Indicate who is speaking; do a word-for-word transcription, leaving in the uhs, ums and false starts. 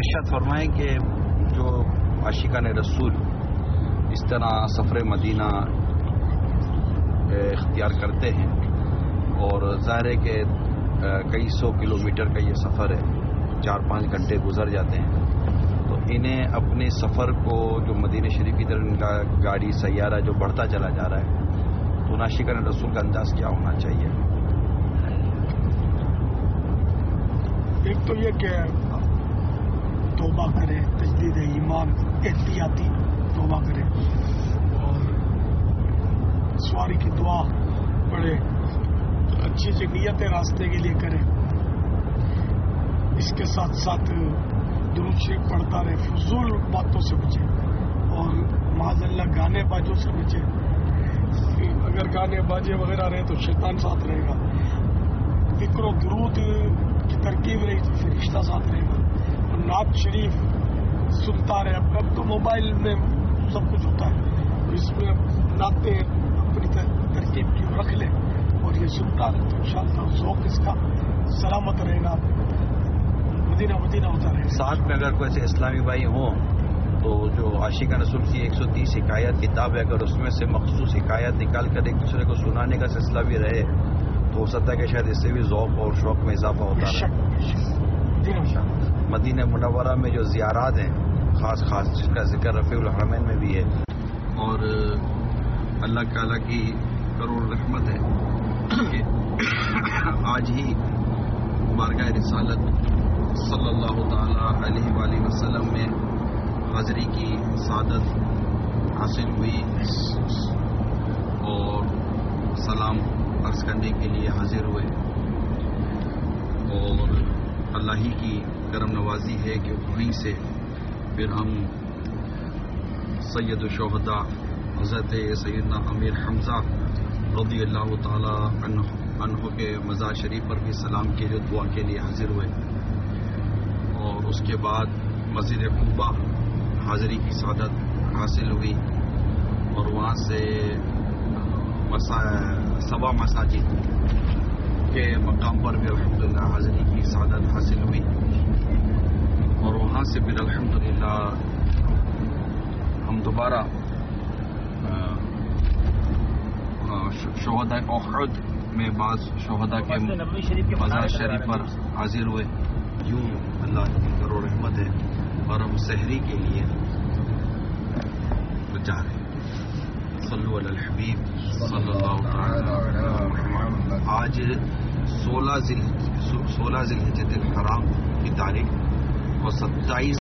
Speaker 1: ارشاد فرمائیں کہ جو عاشقان رسول اس طرح سفر مدینہ اختیار کرتے ہیں اور ظاہر ہے کہ کئی سو کلومیٹر کا یہ سفر ہے، چار پانچ گھنٹے گزر جاتے ہیں، تو انہیں اپنے سفر کو جو مدینہ شریف کی طرف ان کا گاڑی سیارہ جو بڑھتا چلا جا رہا ہے، تو عاشقان رسول کا انداز کیا ہونا چاہیے؟
Speaker 2: ایک تو یہ کہ توبہ کرے، تجدید ایمان، احتیاطی توبہ کرے اور سواری کی دعا پڑھے، اچھی اچھی نیتیں راستے کے لیے کرے، اس کے ساتھ ساتھ درود شریف پڑھتا رہے، فضول باتوں سے بچے اور معاذ اللہ گانے باجوں سے بچے۔ اگر گانے باجے وغیرہ رہے تو شیطان ساتھ رہے گا، ذکر و درود کی ترکیب رہی تو فرشتہ ساتھ رہے گا، اور نعت شریف سنتا رہے۔ اب تو موبائل میں سب کچھ ہوتا ہے، اس میں نعتیں اپنی ترکیب کی رکھ لے اور یہ سنتا رہے تو انشاءاللہ ذوق اس کا سلامت رہے گا، مدینہ مدینہ ہوتا رہے گا۔
Speaker 1: ساتھ میں اگر کوئی ایسے اسلامی بھائی ہوں تو جو عاشقان رسول کی ایک سو تیس حکایت کتاب ہے، اگر اس میں سے مخصوص حکایت نکال کر ایک دوسرے کو سنانے کا سلسلہ بھی رہے تو ہو سکتا ہے کہ شاید اس سے بھی ذوق اور شوق میں اضافہ ہوتا ہے۔ مدینہ منورہ میں جو زیارات ہیں خاص خاص جس کا ذکر رفیع الحرمین میں بھی ہے، اور اللہ تعالیٰ کی کروڑ رحمت ہے کہ آج ہی بارگاہ رسالت صلی اللہ تعالی علیہ وآلہ وسلم میں حاضری کی سعادت حاصل ہوئی اور سلام عرض کرنے کے لیے حاضر ہوئے، اور اللہ ہی کی کرم نوازی ہے کہ وہیں سے پھر ہم سید الشہداء حضرت سیدنا امیر حمزہ رضی اللہ تعالی عنہ عنہ کے مزار شریف پر بھی سلام کے لیے دعا کے لیے حاضر ہوئے، اور اس کے بعد مسجد قباء حاضری کی سعادت حاصل ہوئی، اور وہاں سے سبا مساجد کے مقام پر بھی الحمدللہ حاضری کی سعادت حاصل ہوئی، اور وہاں سے پھر الحمدللہ ہم دوبارہ شہداء احد میں بعض شہداء کے مزار شریف پر حاضر ہوئے۔ یوں اللہ کی کروڑ رحمت ہے، اور ہم سحری کے لیے جا رہے ہیں۔ صلو علی الحبیب صلی اللہ تعالی علیہ وسلم۔ آج سولہ ذی الحجۃ الحرام کی تاریخ اور ستائیس